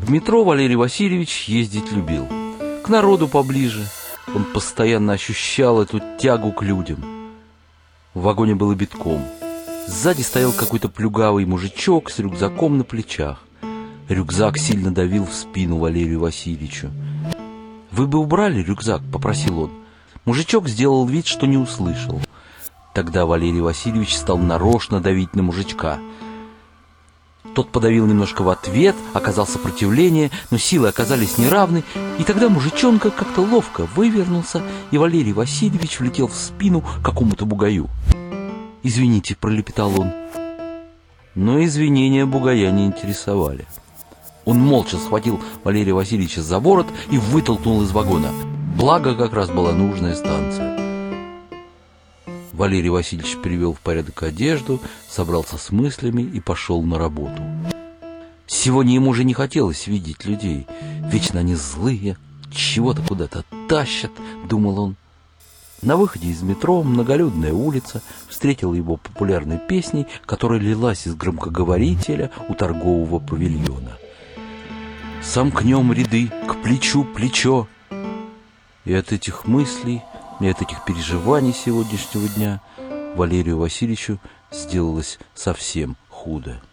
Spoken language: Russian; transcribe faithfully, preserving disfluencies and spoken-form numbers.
В метро Валерий Васильевич ездить любил. К народу поближе. Он постоянно ощущал эту тягу к людям. В вагоне было битком. Сзади стоял какой-то плюгавый мужичок с рюкзаком на плечах. Рюкзак сильно давил в спину Валерию Васильевичу. «Вы бы убрали рюкзак?» – попросил он. Мужичок сделал вид, что не услышал. Тогда Валерий Васильевич стал нарочно давить на мужичка. Тот подавил немножко в ответ, оказал сопротивление, но силы оказались неравны, и тогда мужичонка как-то ловко вывернулся, и Валерий Васильевич влетел в спину какому-то бугаю. «Извините», — пролепетал он. Но извинения бугая не интересовали. Он молча схватил Валерия Васильевича за ворот и вытолкнул из вагона. Благо, как раз была нужная станция. Валерий Васильевич привел в порядок одежду, собрался с мыслями и пошел на работу. Сегодня ему уже не хотелось видеть людей. Вечно они злые, чего-то куда-то тащат, думал он. На выходе из метро многолюдная улица встретила его популярной песней, которая лилась из громкоговорителя у торгового павильона. «Сомкнем ряды, к плечу плечо». И от этих мыслей, и от этих переживаний сегодняшнего дня Валерию Васильевичу сделалось совсем худо.